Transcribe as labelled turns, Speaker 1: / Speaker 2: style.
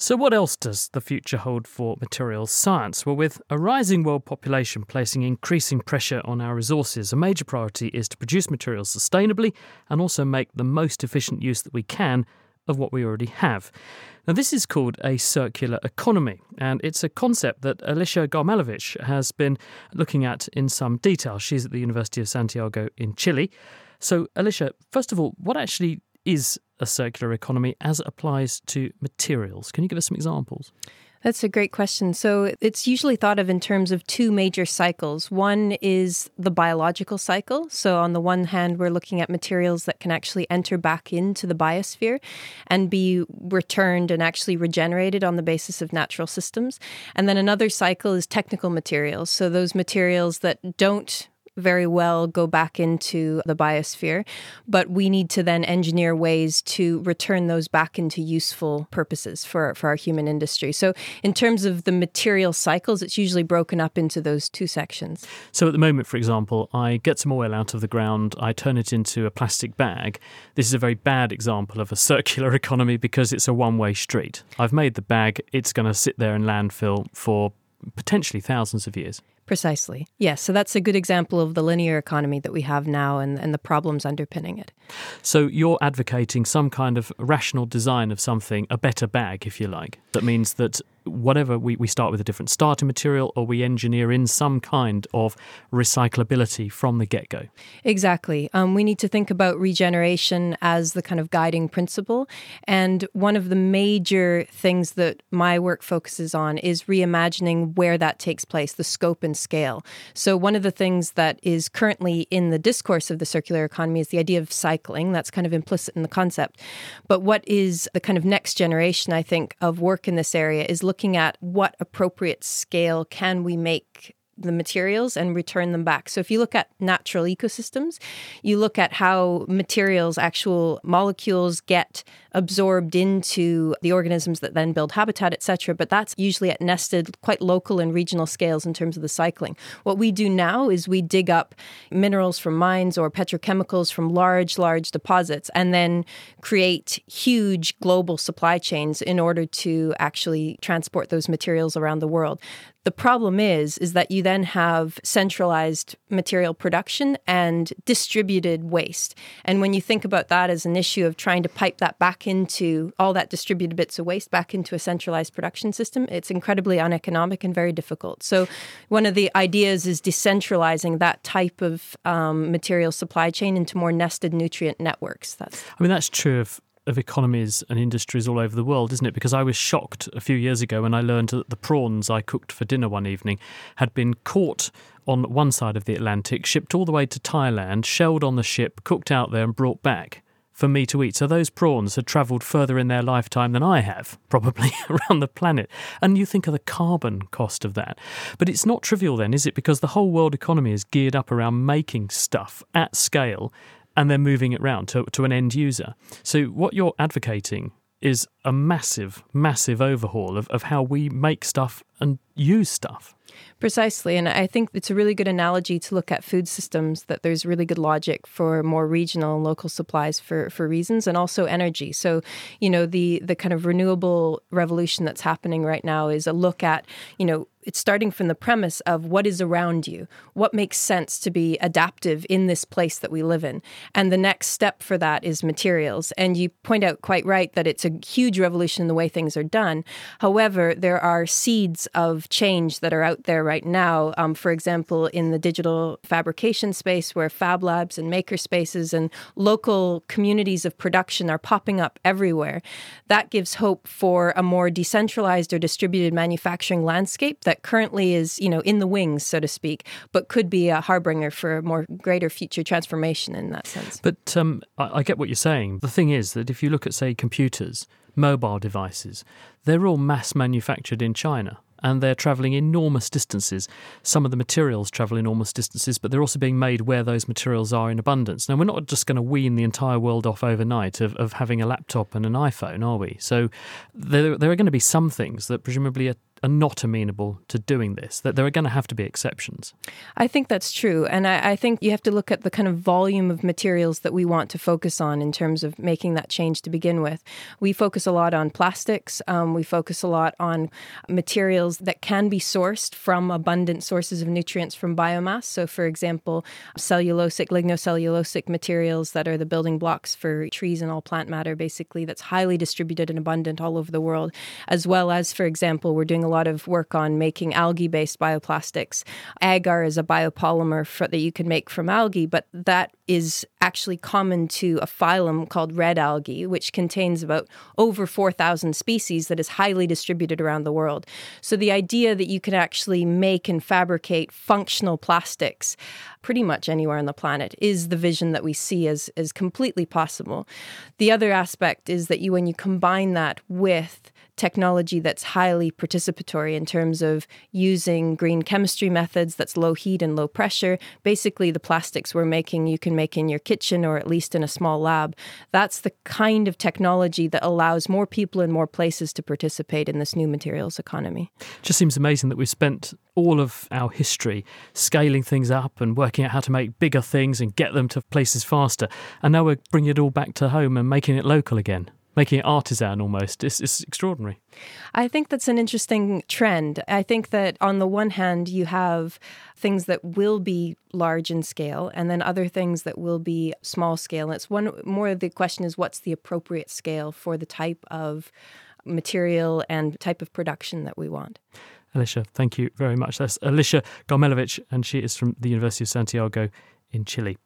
Speaker 1: So what else does the future hold for materials science? Well, with a rising world population placing increasing pressure on our resources, a major priority is to produce materials sustainably and also make the most efficient use that we can of what we already have. Now, this is called a circular economy, and it's a concept that Alicia Garmelovich has been looking at in some detail. She's at the University of Santiago in Chile. So, Alicia, first of all, what actually is a circular economy as it applies to materials? Can you give us some examples?
Speaker 2: That's a great question. So it's usually thought of in terms of two major cycles. One is the biological cycle. So on the one hand, we're looking at materials that can actually enter back into the biosphere and be returned and actually regenerated on the basis of natural systems. And then another cycle is technical materials. So those materials that don't very well go back into the biosphere, but we need to then engineer ways to return those back into useful purposes for our human industry. So in terms of the material cycles, it's usually broken up into those two sections.
Speaker 1: So at the moment, for example, I get some oil out of the ground, I turn it into a plastic bag. This is a very bad example of a circular economy because it's a one-way street. I've made the bag, it's going to sit there in landfill for potentially thousands of years.
Speaker 2: Precisely. Yes. So that's a good example of the linear economy that we have now and the problems underpinning it.
Speaker 1: So you're advocating some kind of rational design of something, a better bag, if you like. That means that whatever we start with a different starting material or we engineer in some kind of recyclability from the get-go.
Speaker 2: Exactly. We need to think about regeneration as the kind of guiding principle. And one of the major things that my work focuses on is reimagining where that takes place, the scope and scale. So one of the things that is currently in the discourse of the circular economy is the idea of cycling. That's kind of implicit in the concept. But what is the kind of next generation, I think, of work in this area is looking at what appropriate scale can we make the materials and return them back. So if you look at natural ecosystems, you look at how materials, actual molecules get absorbed into the organisms that then build habitat, etc. But that's usually at nested, quite local and regional scales in terms of the cycling. What we do now is we dig up minerals from mines or petrochemicals from large deposits and then create huge global supply chains in order to actually transport those materials around the world. The problem is that you then have centralized material production and distributed waste. And when you think about that as an issue of trying to pipe that back into all that distributed bits of waste back into a centralized production system, it's incredibly uneconomic and very difficult. So one of the ideas is decentralizing that type of material supply chain into more nested nutrient networks.
Speaker 1: That's true of economies and industries all over the world, isn't it? Because I was shocked a few years ago when I learned that the prawns I cooked for dinner one evening had been caught on one side of the Atlantic, shipped all the way to Thailand, shelled on the ship, cooked out there and brought back for me to eat. So those prawns had travelled further in their lifetime than I have, probably, around the planet. And you think of the carbon cost of that. But it's not trivial then, is it? Because the whole world economy is geared up around making stuff at scale and then moving it round to an end user. So what you're advocating is a massive overhaul of how we make stuff and use stuff.
Speaker 2: Precisely. And I think it's a really good analogy to look at food systems, that there's really good logic for more regional and local supplies for reasons, and also energy. So, the kind of renewable revolution that's happening right now is a look at, it's starting from the premise of what is around you, what makes sense to be adaptive in this place that we live in. And the next step for that is materials. And you point out quite right that it's a huge revolution in the way things are done. However, there are seeds of change that are out there right now. For example, in the digital fabrication space, where fab labs and maker spaces and local communities of production are popping up everywhere. That gives hope for a more decentralized or distributed manufacturing landscape that currently is, in the wings, so to speak, but could be a harbinger for a more greater future transformation in that sense.
Speaker 1: But I get what you're saying. The thing is that if you look at, say, computers, mobile devices, they're all mass manufactured in China. And they're travelling enormous distances. Some of the materials travel enormous distances, but they're also being made where those materials are in abundance. Now, we're not just going to wean the entire world off overnight of having a laptop and an iPhone, are we? So there are going to be some things that presumably are not amenable to doing this, that there are going to have to be exceptions.
Speaker 2: I think that's true. And I think you have to look at the kind of volume of materials that we want to focus on in terms of making that change to begin with. We focus a lot on plastics. We focus a lot on materials that can be sourced from abundant sources of nutrients from biomass. So, for example, cellulosic, lignocellulosic materials that are the building blocks for trees and all plant matter, basically, that's highly distributed and abundant all over the world, as well as, for example, we're doing a lot of work on making algae-based bioplastics. Agar is a biopolymer that you can make from algae, but that is actually common to a phylum called red algae, which contains about over 4,000 species that is highly distributed around the world. So the idea that you can actually make and fabricate functional plastics pretty much anywhere on the planet is the vision that we see as completely possible. The other aspect is that when you combine that with technology that's highly participatory in terms of using green chemistry methods that's low heat and low pressure. Basically, the plastics we're making, you can make in your kitchen or at least in a small lab. That's the kind of technology that allows more people in more places to participate in this new materials economy.
Speaker 1: It just seems amazing that we've spent all of our history scaling things up and working out how to make bigger things and get them to places faster. And now we're bringing it all back to home and making it local again. Making it artisan almost. It's extraordinary.
Speaker 2: I think that's an interesting trend. I think that on the one hand, you have things that will be large in scale and then other things that will be small scale. And it's one more of the question is what's the appropriate scale for the type of material and type of production that we want.
Speaker 1: Alicia, thank you very much. That's Alicia Garmelovic, and she is from the University of Santiago in Chile.